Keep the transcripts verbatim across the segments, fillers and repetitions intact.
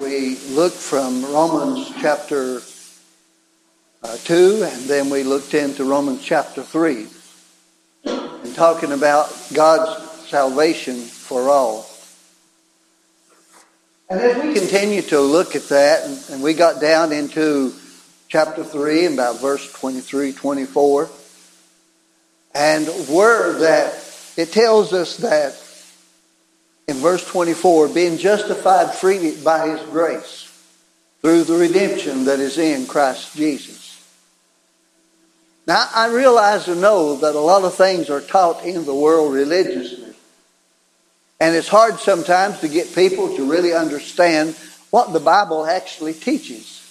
we looked from Romans chapter uh, two, and then we looked into Romans chapter three, and talking about God's salvation for all. And as we continue to look at that, and, and we got down into chapter three, and about verse twenty-three, twenty-four, and where that it tells us that in verse twenty-four, being justified freely by His grace through the redemption that is in Christ Jesus. Now, I realize and know that a lot of things are taught in the world religiously. And it's hard sometimes to get people to really understand what the Bible actually teaches.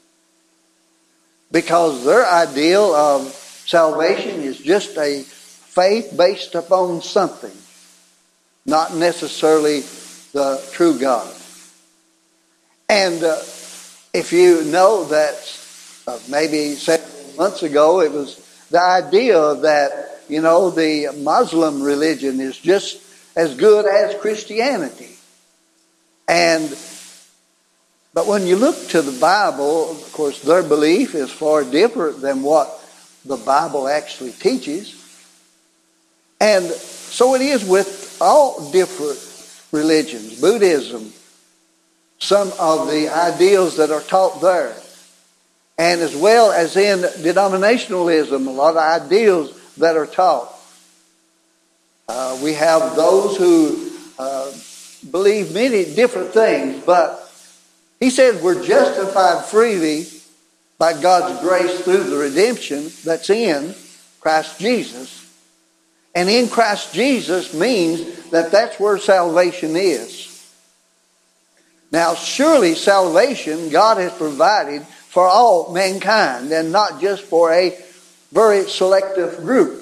Because their ideal of salvation is just a faith based upon something, not necessarily the true God. And uh, if you know that uh, maybe several months ago, it was the idea that, you know, the Muslim religion is just as good as Christianity. And but when you look to the Bible, of course, their belief is far different than what the Bible actually teaches. And so it is with all different religions. Buddhism, some of the ideals that are taught there. And as well as in denominationalism, a lot of ideals that are taught. Uh, we have those who uh, believe many different things, but he says we're justified freely by God's grace through the redemption that's in Christ Jesus. And in Christ Jesus means that that's where salvation is. Now, surely salvation God has provided for all mankind and not just for a very selective group.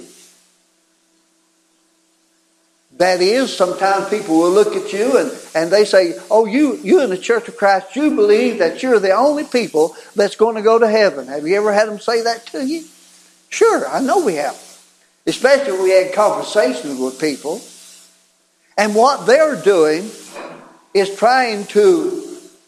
That is, sometimes people will look at you and, and they say, oh, you, you in the Church of Christ, you believe that you're the only people that's going to go to heaven. Have you ever had them say that to you? Sure, I know we have. Especially when we had conversations with people. And what they're doing is trying to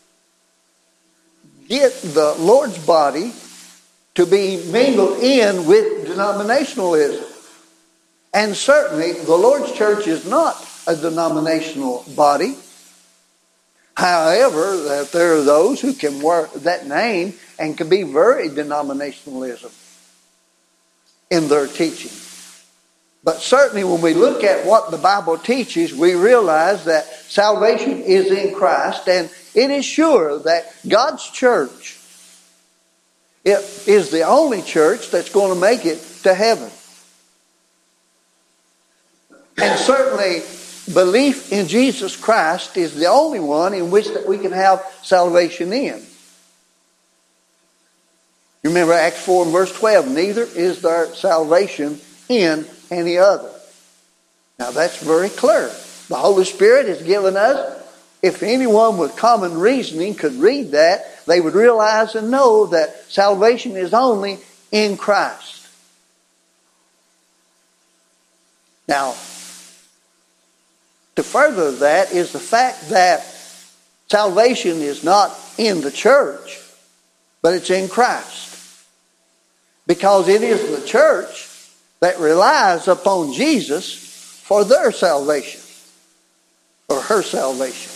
get the Lord's body to be mingled in with denominationalism. And certainly the Lord's church is not a denominational body. However, that there are those who can wear that name and can be very denominationalism in their teaching. But certainly when we look at what the Bible teaches, we realize that salvation is in Christ, and it is sure that God's church it is the only church that's going to make it to heaven. And certainly belief in Jesus Christ is the only one in which that we can have salvation in. You remember Acts four and verse twelve, neither is there salvation in any other. Now that's very clear. The Holy Spirit has given us, if anyone with common reasoning could read that, they would realize and know that salvation is only in Christ. Now, to further that is the fact that salvation is not in the church, but it's in Christ. Because it is the church that relies upon Jesus for their salvation, or her salvation.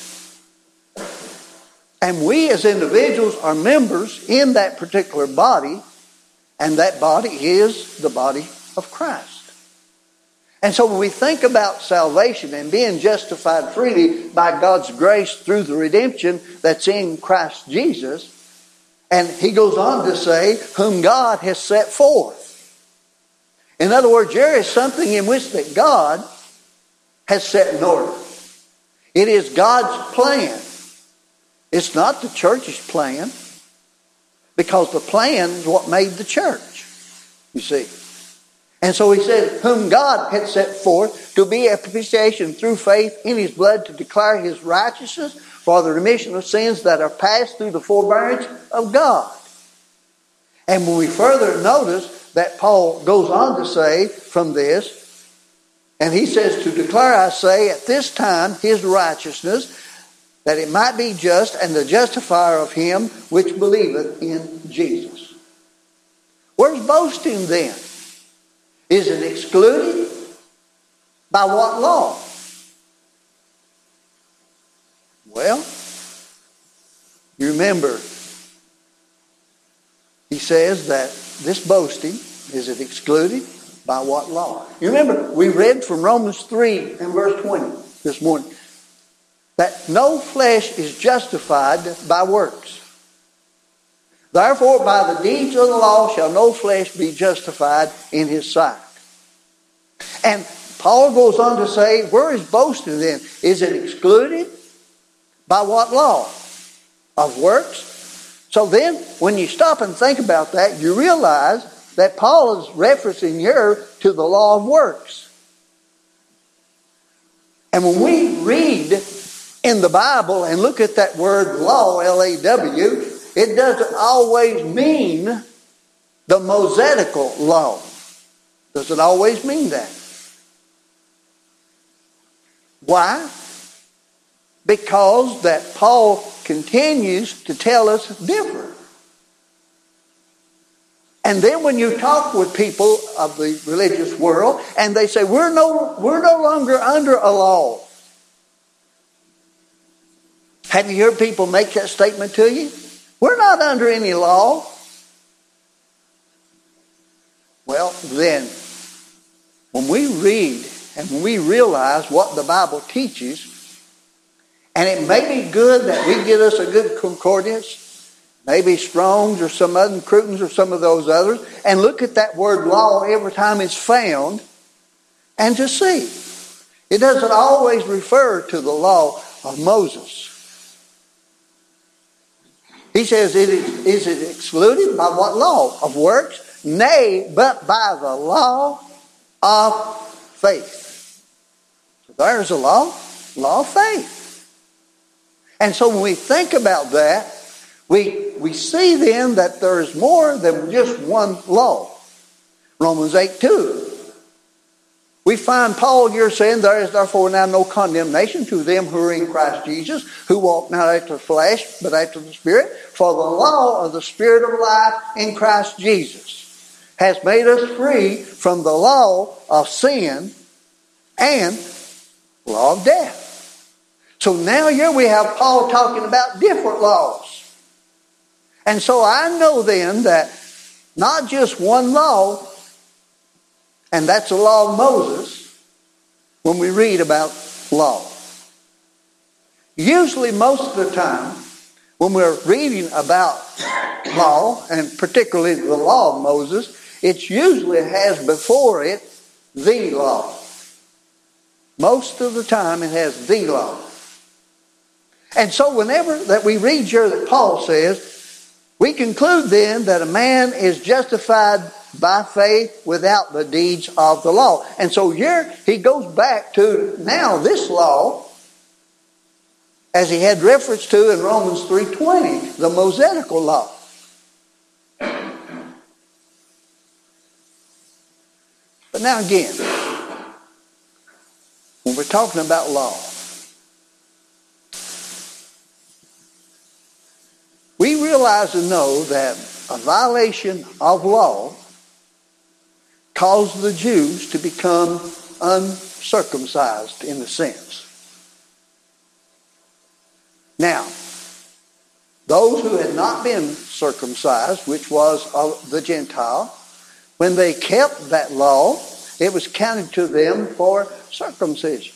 And we as individuals are members in that particular body, and that body is the body of Christ. And so when we think about salvation and being justified freely by God's grace through the redemption that's in Christ Jesus, and he goes on to say, whom God has set forth. In other words, there is something in which that God has set in order. It is God's plan. It's not the church's plan, because the plan is what made the church, you see. And so he said, whom God had set forth to be a propitiation through faith in his blood, to declare his righteousness for the remission of sins that are passed through the forbearance of God. And when we further notice that Paul goes on to say from this, and he says, to declare, I say, at this time his righteousness, that it might be just and the justifier of him which believeth in Jesus. Where's boasting then? Is it excluded? By what law? Well, you remember, he says that this boasting, is it excluded? By what law? You remember, we read from Romans three and verse twenty this morning, that no flesh is justified by works. Therefore, by the deeds of the law shall no flesh be justified in his sight. And Paul goes on to say, where is boasting then? Is it excluded? By what law? Of works? So then, when you stop and think about that, you realize that Paul is referencing here to the law of works. And when we read in the Bible and look at that word law, L A W, it doesn't always mean the Mosaical law. Does it always mean that? Why? Because that Paul continues to tell us different. And then when you talk with people of the religious world and they say, we're no, we're no longer under a law. Have you heard people make that statement to you? We're not under any law. Well, then, when we read and when we realize what the Bible teaches, and it may be good that we get us a good concordance, maybe Strong's or some other, Cruton's or some of those others, and look at that word law every time it's found, and to see. It doesn't always refer to the law of Moses. He says, is it excluded by what law? Of works? Nay, but by the law of faith. So there's a law, law of faith. And so when we think about that, we, we see then that there is more than just one law. Romans eight two. We find Paul here saying, there is therefore now no condemnation to them who are in Christ Jesus, who walk not after the flesh, but after the Spirit. For the law of the Spirit of life in Christ Jesus has made us free from the law of sin and law of death. So now here we have Paul talking about different laws. And so I know then that not just one law, and that's the law of Moses, when we read about law. Usually most of the time, when we're reading about law, and particularly the law of Moses, it usually has before it the law. Most of the time it has the law. And so whenever that we read here that Paul says, we conclude then that a man is justified by faith without the deeds of the law. And so here he goes back to now this law, as he had reference to in Romans three twenty, the Mosaical law. But now again, when we're talking about law, we realize and know that a violation of law caused the Jews to become uncircumcised in a sense. Now, those who had not been circumcised, which was of the Gentile, when they kept that law, it was counted to them for circumcision.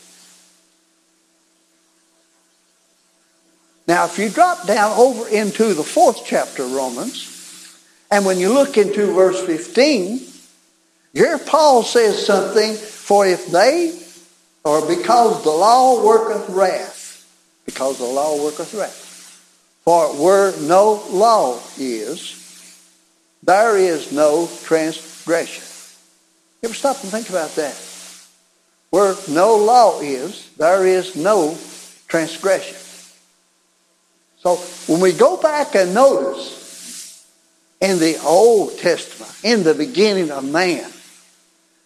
Now, if you drop down over into the fourth chapter of Romans, and when you look into verse fifteen, here Paul says something, for if they, or because the law worketh wrath, because the law worketh wrath, for where no law is, there is no transgression. You ever stop and think about that? Where no law is, there is no transgression. So when we go back and notice in the Old Testament, in the beginning of man,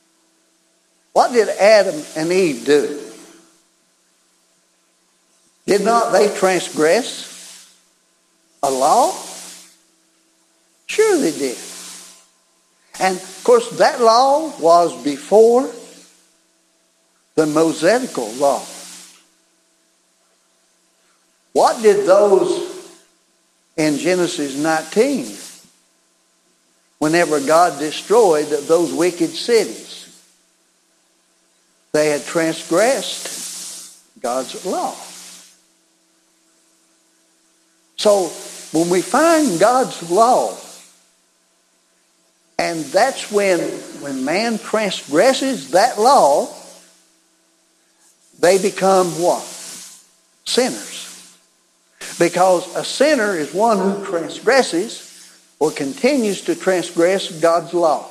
what did Adam and Eve do? Did not they transgress a law? Sure they did. And of course that law was before the Mosaical law. What did those in Genesis nineteen, whenever God destroyed those wicked cities? They had transgressed God's law. So when we find God's law, and that's when, when man transgresses that law, they become what? Sinners. Because a sinner is one who transgresses or continues to transgress God's law.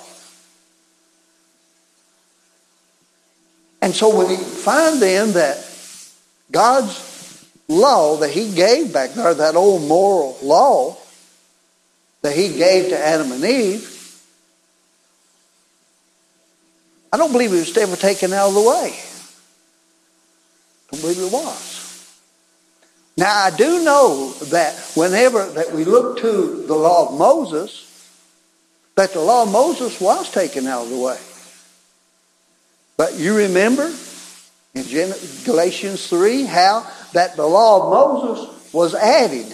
And so when we find then that God's law that he gave back there, that old moral law that he gave to Adam and Eve, I don't believe it was ever taken out of the way. I don't believe it was. Now I do know that whenever that we look to the law of Moses, that the law of Moses was taken out of the way. But you remember in Galatians three how that the law of Moses was added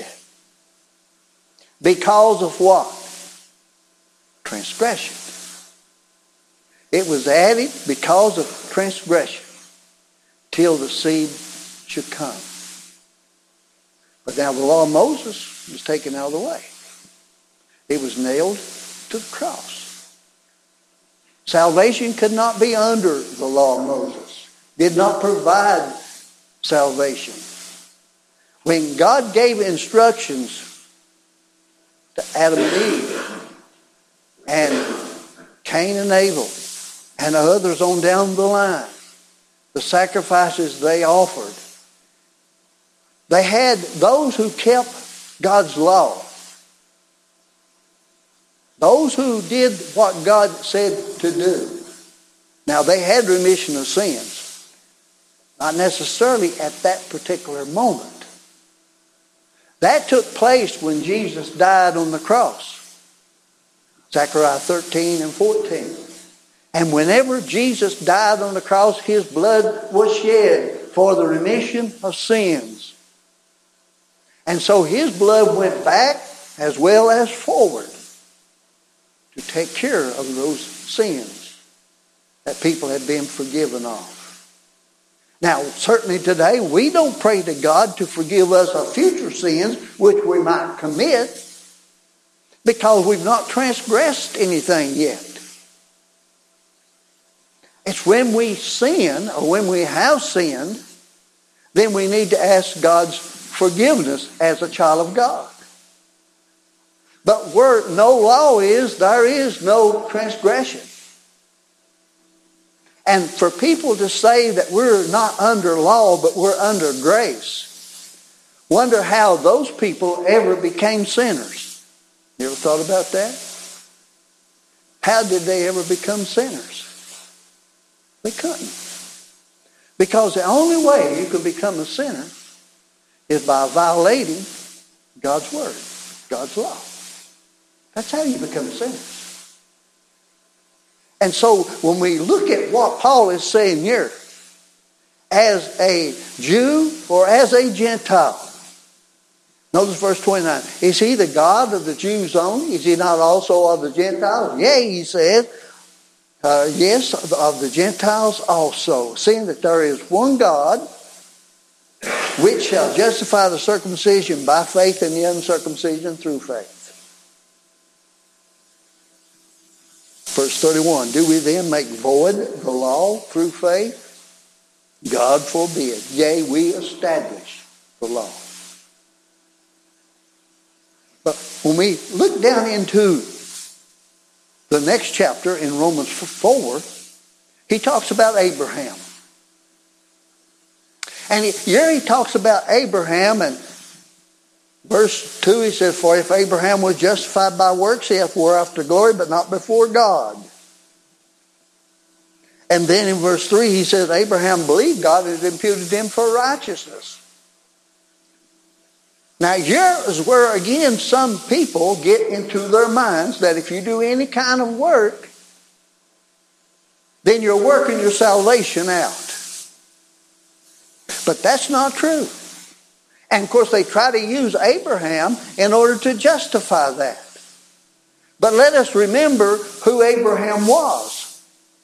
because of what? Transgression. It was added because of transgression till the seed should come. But now the law of Moses was taken out of the way. It was nailed to the cross. Salvation could not be under the law of Moses. Did not provide salvation. When God gave instructions to Adam and Eve and Cain and Abel and others on down the line, the sacrifices they offered, they had those who kept God's law. Those who did what God said to do. Now they had remission of sins. Not necessarily at that particular moment. That took place when Jesus died on the cross. Zechariah thirteen and fourteen. And whenever Jesus died on the cross, his blood was shed for the remission of sins. And so his blood went back as well as forward to take care of those sins that people had been forgiven of. Now, certainly today, we don't pray to God to forgive us of future sins which we might commit because we've not transgressed anything yet. It's when we sin or when we have sinned, then we need to ask God's forgiveness as a child of God. But where no law is, there is no transgression. And for people to say that we're not under law, but we're under grace, wonder how those people ever became sinners. You ever thought about that? How did they ever become sinners? They couldn't. Because the only way you could become a sinner is by violating God's word, God's law. That's how you become sinners. And so when we look at what Paul is saying here, as a Jew or as a Gentile, notice verse twenty-nine. Is he the God of the Jews only? Is he not also of the Gentiles? Yea, he said, uh, yes, of the Gentiles also, seeing that there is one God, which shall justify the circumcision by faith and the uncircumcision through faith. Verse thirty-one, do we then make void the law through faith? God forbid. Yea, we establish the law. But when we look down into the next chapter in Romans four, he talks about Abraham. And here he talks about Abraham, and verse two, he says, for if Abraham was justified by works, he hath whereafter glory, but not before God. And then in verse three, he says, Abraham believed God and it imputed him for righteousness. Now here's where again some people get into their minds that if you do any kind of work, then you're working your salvation out. But that's not true. And of course they try to use Abraham in order to justify that. But let us remember who Abraham was.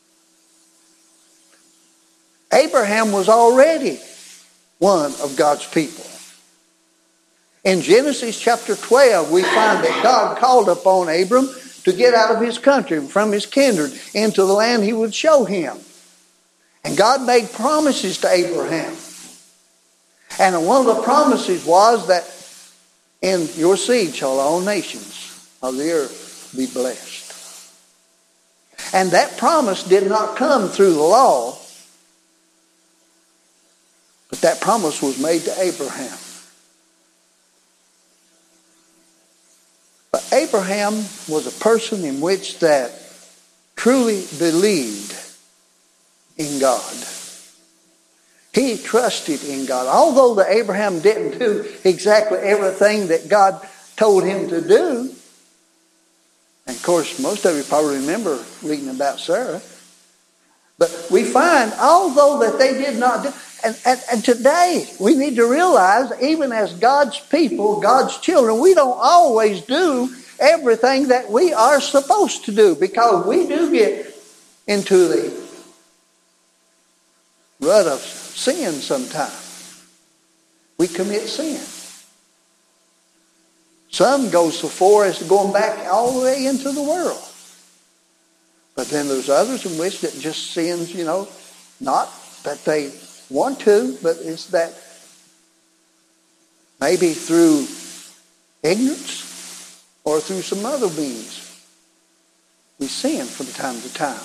Abraham was already one of God's people. In Genesis chapter twelve, we find that God called upon Abram to get out of his country, from his kindred, into the land he would show him. And God made promises to Abraham. And one of the promises was that in your seed shall all nations of the earth be blessed. And that promise did not come through the law, but that promise was made to Abraham. But Abraham was a person in which that truly believed in God. He trusted in God. Although the Abraham didn't do exactly everything that God told him to do. And of course, most of you probably remember reading about Sarah. But we find, although that they did not do, and, and, and today we need to realize, even as God's people, God's children, we don't always do everything that we are supposed to do, because we do get into the rut of sin sometimes. We commit sin. Some go so far as to going back all the way into the world. But then there's others in which that just sins, you know, not that they want to, but it's that maybe through ignorance or through some other means we sin from time to time.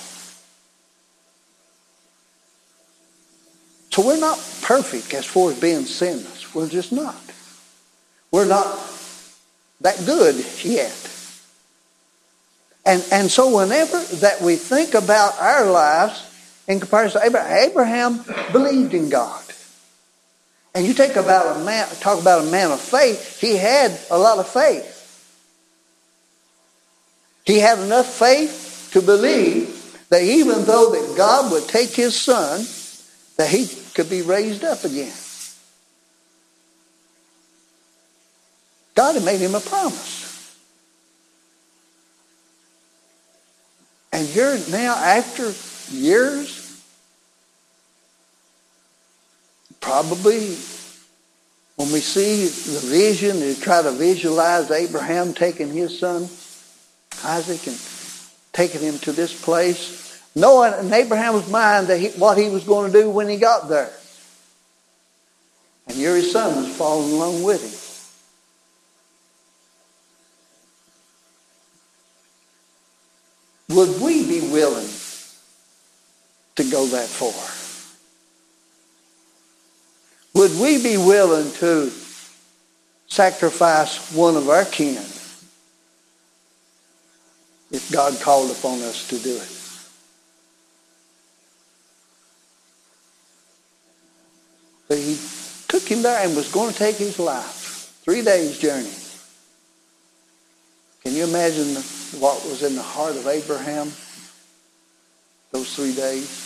So we're not perfect as far as being sinless. We're just not. We're not that good yet. And, and so whenever that we think about our lives in comparison to Abraham, Abraham believed in God. And you take about a man, talk about a man of faith, he had a lot of faith. He had enough faith to believe that even though that God would take his son, that he could be raised up again. God had made him a promise. And here now, after years, probably when we see the vision and try to visualize Abraham taking his son Isaac and taking him to this place, knowing in Abraham's mind that he, what he was going to do when he got there. And here his son was following along with him. Would we be willing to go that far? Would we be willing to sacrifice one of our kin if God called upon us to do it? But he took him there and was going to take his life. Three days' journey. Can you imagine what was in the heart of Abraham those three days?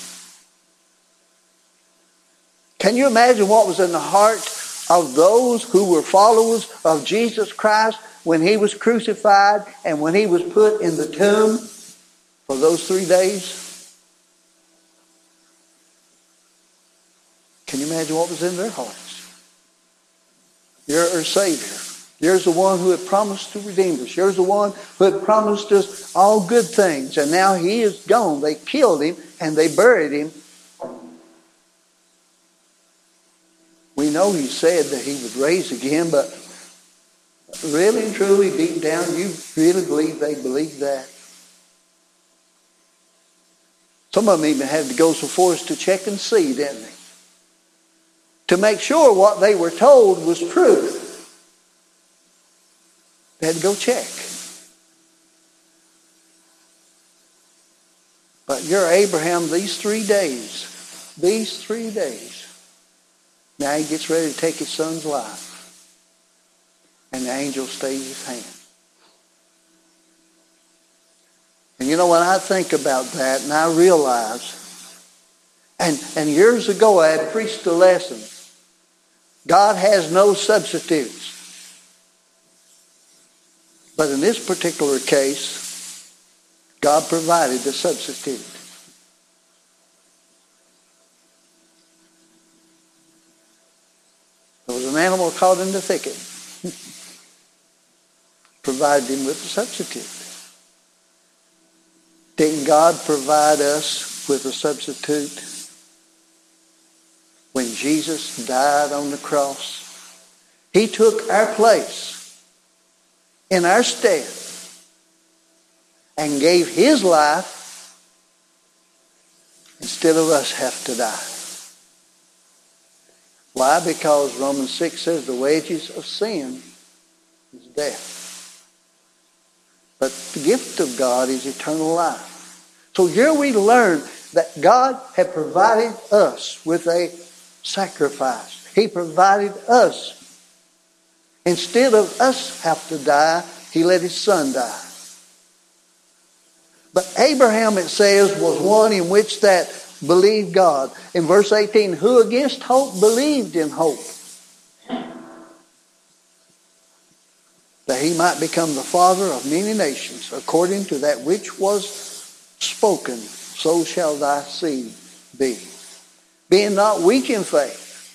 Can you imagine what was in the heart of those who were followers of Jesus Christ when he was crucified and when he was put in the tomb for those three days? Can you imagine what was in their hearts? You're our Savior. Here's the one who had promised to redeem us. Here's the one who had promised us all good things. And now he is gone. They killed him and they buried him. We know he said that he would rise again, but really and truly deep down, you really believe they believe that? Some of them even had to go so far as to check and see, didn't they? To make sure what they were told was true. They had to go check. But you're Abraham these three days. These three days. Now he gets ready to take his son's life. and the angel stays his hand. And you know, when I think about that and I realize, and, and years ago I had preached a lesson, God has no substitutes. But in this particular case, God provided the substitute. There was an animal caught in the thicket. Provided him with a substitute. Didn't God provide us with a substitute when Jesus died on the cross? He took our place in our stead and gave his life instead of us have to die. Why? Because Romans six says the wages of sin is death. But the gift of God is eternal life. So here we learn that God had provided us with a sacrifice. He provided us. Instead of us have to die, he let his son die. But Abraham, it says, was one in which that believed God. In verse eighteen, who against hope believed in hope, that he might become the father of many nations, according to that which was spoken, so shall thy seed be. Being not weak in faith,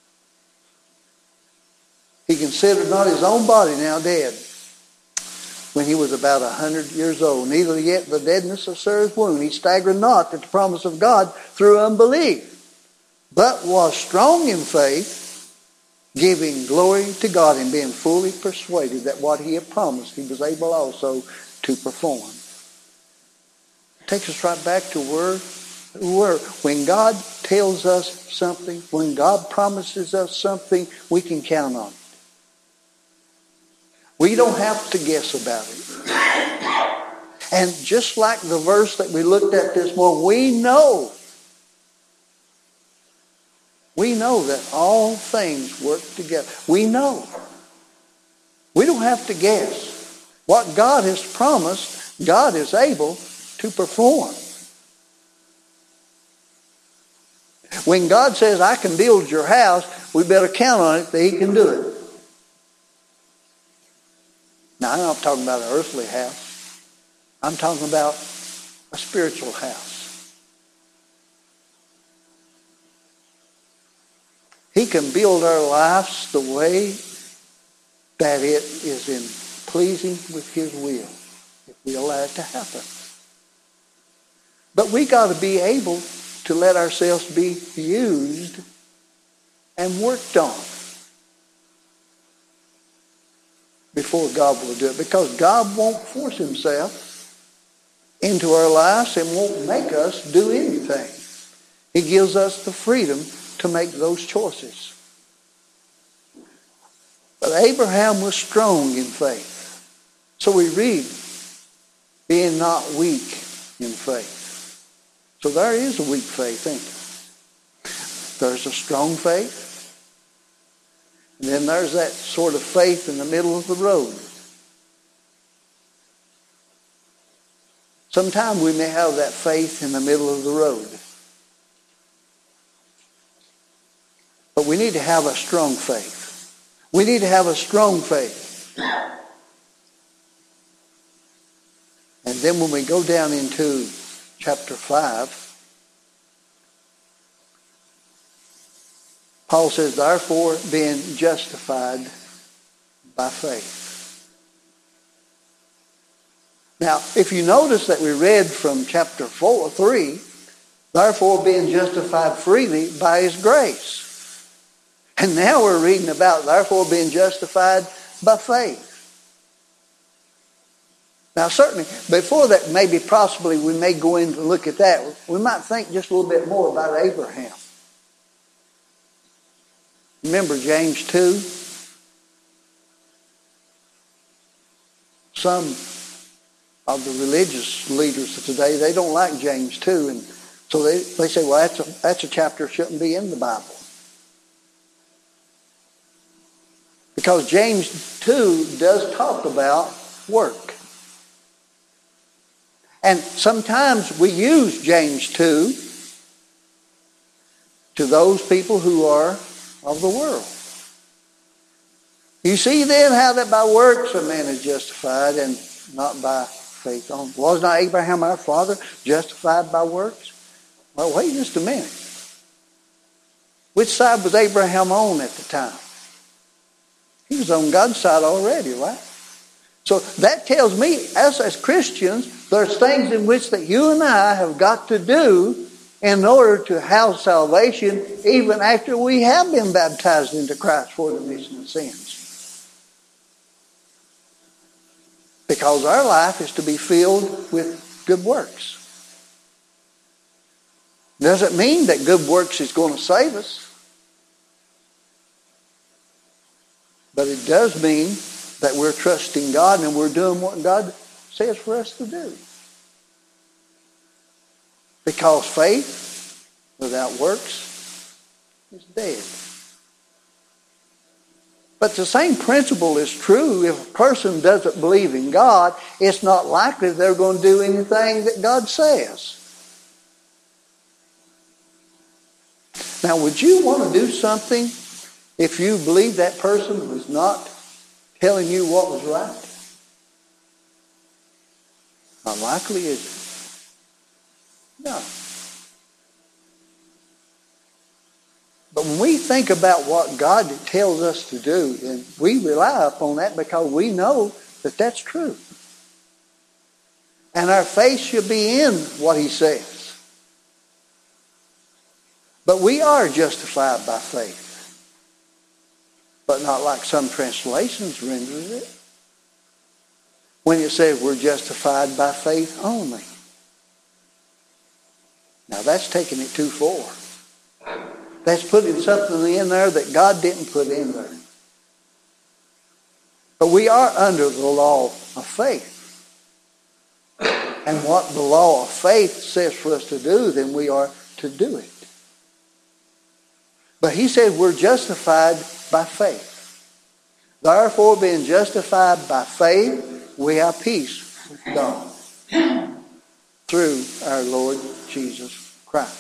he considered not his own body now dead, when he was about a hundred years old, neither yet the deadness of Sarah's womb. He staggered not at the promise of God through unbelief, but was strong in faith, giving glory to God and being fully persuaded that what he had promised he was able also to perform. It takes us right back to where we were. When God tells us something, when God promises us something, we can count on it. We don't have to guess about it. And just like the verse that we looked at this morning, we know We know that all things work together. We know. We don't have to guess. What God has promised, God is able to perform. When God says, I can build your house, we better count on it that he can do it. Now, I'm not talking about an earthly house. I'm talking about a spiritual house. He can build our lives the way that it is in pleasing with his will, if we allow it to happen. But we got to be able to let ourselves be used and worked on before God will do it. Because God won't force himself into our lives and won't make us do anything. He gives us the freedom to make those choices. But Abraham was strong in faith. So we read, being not weak in faith. So there is a weak faith, ain't there? There's a strong faith. And then there's that sort of faith in the middle of the road. Sometimes we may have that faith in the middle of the road. But we need to have a strong faith. We need to have a strong faith. And then when we go down into chapter five, Paul says, therefore, being justified by faith. Now, if you notice that we read from chapter four, three, therefore being justified freely by his grace. And now we're reading about, therefore, being justified by faith. Now, certainly, before that, maybe possibly we may go in and look at that. We might think just a little bit more about Abraham. Remember James two? Some of the religious leaders of today, they don't like James two. And so they, they say, well, that's a, that's a chapter that shouldn't be in the Bible. Because James two does talk about work. And sometimes we use James two to those people who are of the world. You see then how that by works a man is justified and not by faith only. Was not Abraham our father justified by works? Well, wait just a minute. Which side was Abraham on at the time? He was on God's side already, right? So that tells me, us as Christians, there's things in which that you and I have got to do in order to have salvation even after we have been baptized into Christ for the remission of sins. Because our life is to be filled with good works. Doesn't mean that good works is going to save us. But it does mean that we're trusting God and we're doing what God says for us to do. Because faith without works is dead. But the same principle is true. If a person doesn't believe in God, it's not likely they're going to do anything that God says. Now, would you want to do something if you believe that person was not telling you what was right? Unlikely, is it? No. But when we think about what God tells us to do, then we rely upon that because we know that that's true. And our faith should be in what He says. But we are justified by faith. But not like some translations render it. When it says we're justified by faith only. Now that's taking it too far. That's putting something in there that God didn't put in there. But we are under the law of faith. And what the law of faith says for us to do, then we are to do it. But He said we're justified by faith. Therefore, being justified by faith, we have peace with God through our Lord Jesus Christ.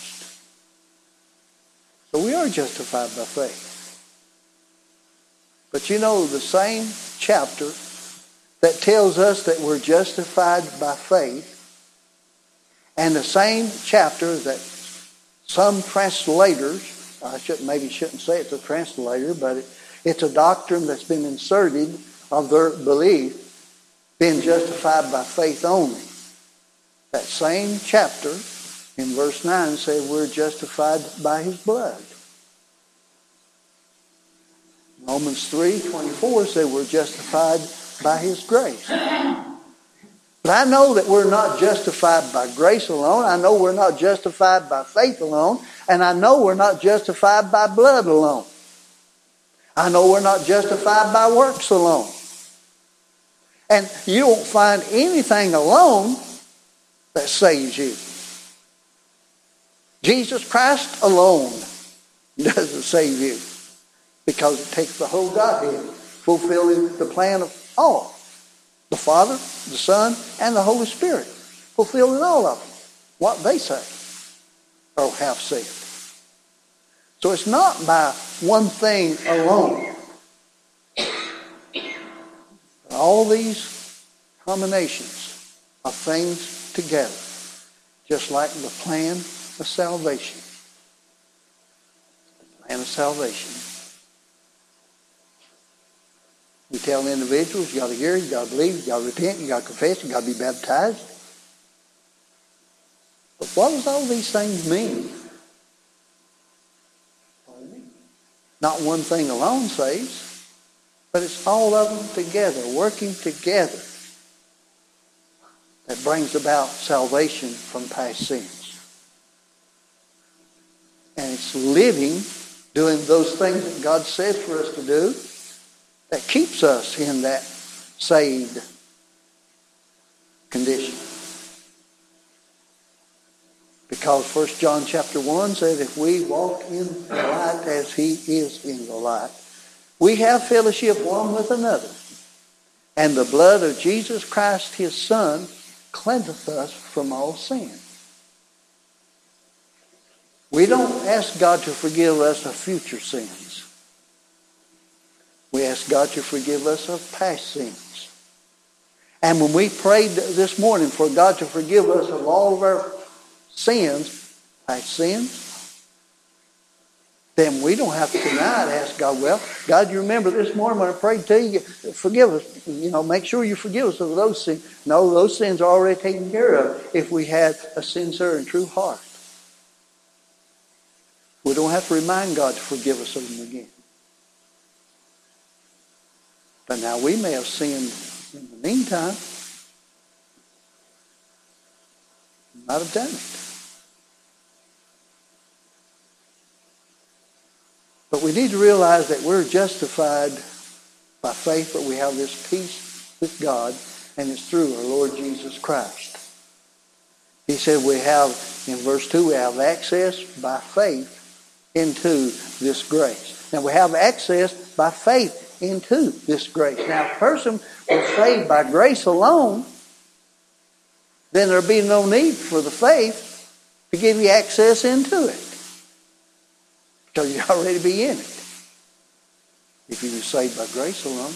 So we are justified by faith. But you know, the same chapter that tells us that we're justified by faith, and the same chapter that some translators, I shouldn't, maybe shouldn't say it's a translator, but it, it's a doctrine that's been inserted of their belief, being justified by faith only. That same chapter in verse nine says we're justified by His blood. Romans three twenty-four says we're justified by His grace. But I know that we're not justified by grace alone. I know we're not justified by faith alone. And I know we're not justified by blood alone. I know we're not justified by works alone. And you won't find anything alone that saves you. Jesus Christ alone doesn't save you. Because it takes the whole Godhead, fulfilling the plan of all. The Father, the Son, and the Holy Spirit. Fulfilling all of them. What they say. Or have said. So it's not by one thing alone. All these combinations of things together. Just like the plan of salvation. The plan of salvation. We tell individuals, you got to hear, you got to believe, you got to repent, you got to confess, you got to be baptized. But what does all these things mean? Not one thing alone saves, but it's all of them together, working together, that brings about salvation from past sins. And it's living, doing those things that God says for us to do, that keeps us in that saved condition. Because First John chapter one says, if we walk in the light as He is in the light, we have fellowship one with another. And the blood of Jesus Christ, his Son, cleanseth us from all sin. We don't ask God to forgive us of future sins. We ask God to forgive us of past sins. And when we prayed this morning for God to forgive us of all of our sins, past sins, then we don't have to tonight ask God, well, God, you remember this morning when I prayed to you, forgive us. You know, make sure you forgive us of those sins. No, those sins are already taken care of if we had a sincere and true heart. We don't have to remind God to forgive us of them again. But now we may have sinned in the meantime. We might have done it. But we need to realize that we're justified by faith, but we have this peace with God, and it's through our Lord Jesus Christ. He said we have, in verse two, we have access by faith into this grace. Now we have access by faith into this grace. Now if a person was saved by grace alone, then there'd be no need for the faith to give you access into it. Because you already be in it. If you were saved by grace alone.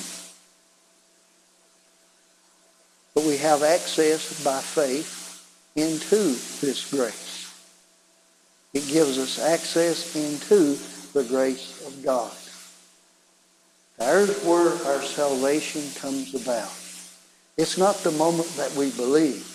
But we have access by faith into this grace. It gives us access into the grace of God. There's where our salvation comes about. It's not the moment that we believe.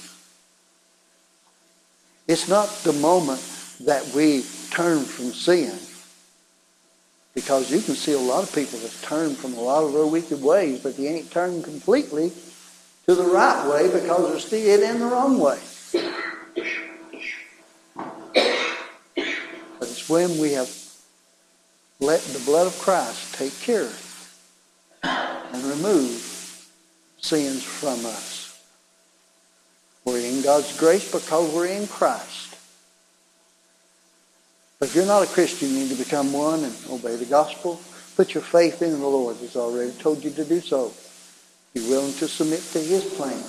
It's not the moment that we turn from sin. Because you can see a lot of people that turn from a lot of their wicked ways, but they ain't turned completely to the right way because they're still in the wrong way. But it's when we have let the blood of Christ take care of and remove sins from us. We're in God's grace because we're in Christ. But if you're not a Christian, you need to become one and obey the gospel. Put your faith in the Lord. He's already told you to do so. Be willing to submit to his plan.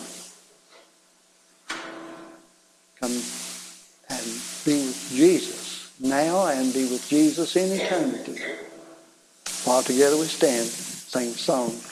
Come and be with Jesus now and be with Jesus in eternity. While together we stand, sing a song.